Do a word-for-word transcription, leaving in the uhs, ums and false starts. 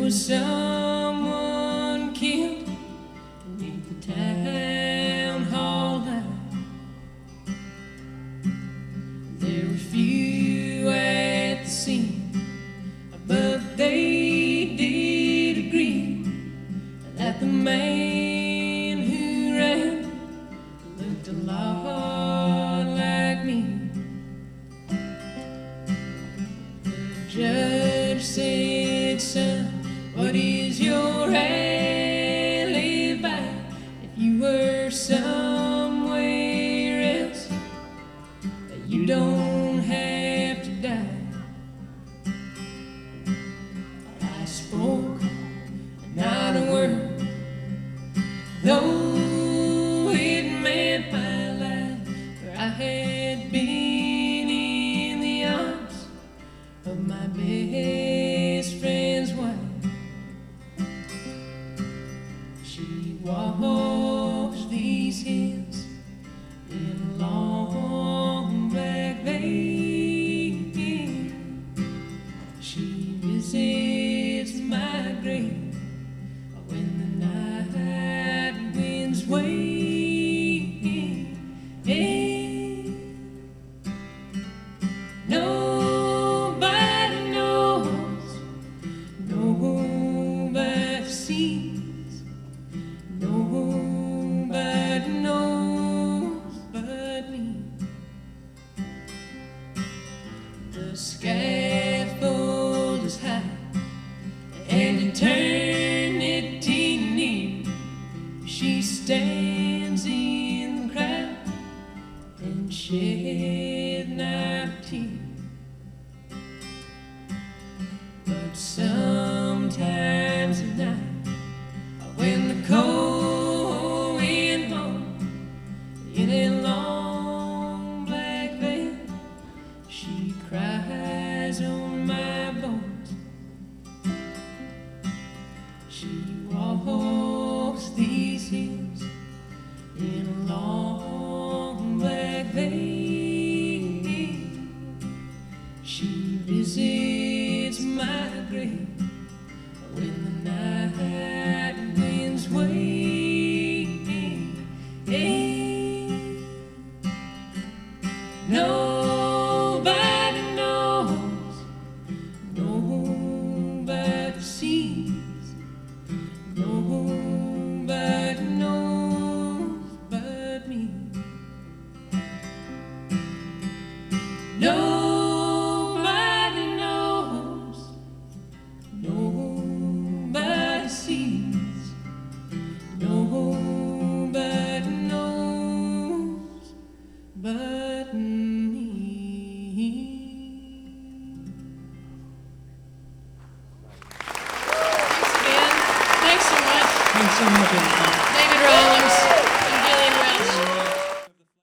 was someone killed beneath the town hall line. There were few at the scene, but they did agree that the man who ran looked a lot like me. The judge said, "Son, what is your alibi? If you were somewhere else, you don't have to die." I spoke not a word, though it meant my life, for I had been in the arms of my best friend's wife. She walks these hills in a long black veil. She visits my grave when the night winds wave. Nobody knows, nobody sees, nobody knows but me. The scaffold is high and eternity near. She stands in the crowd and shed not a tear. But sometimes at night, when the cold wind blows in a long black veil, she cries on my bones. She walks these hills in a long black veil. She visits my grave when the night winds wave. Nobody knows, nobody sees, nobody knows but me. Nobody knows, nobody sees, nobody knows but me. Thanks again. Thanks so much. Thanks so much, everybody. David Rawlings.